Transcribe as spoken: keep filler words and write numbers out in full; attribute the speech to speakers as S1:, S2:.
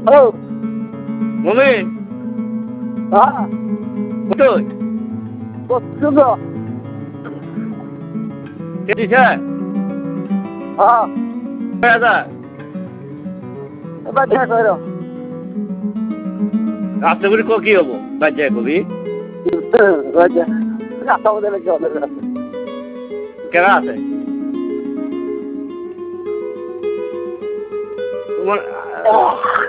S1: hello
S2: মমিন
S1: হ্যাঁ
S2: কোথায়
S1: বসছো তো
S2: কে দিছে
S1: হ্যাঁ
S2: কয় হাজার
S1: এবার দেখা করো
S2: রাস্তা করে কি হবো বাজ্যা কবি
S1: রাস্তা মধ্যে লেগে হবে
S2: কেনা আছে তোমার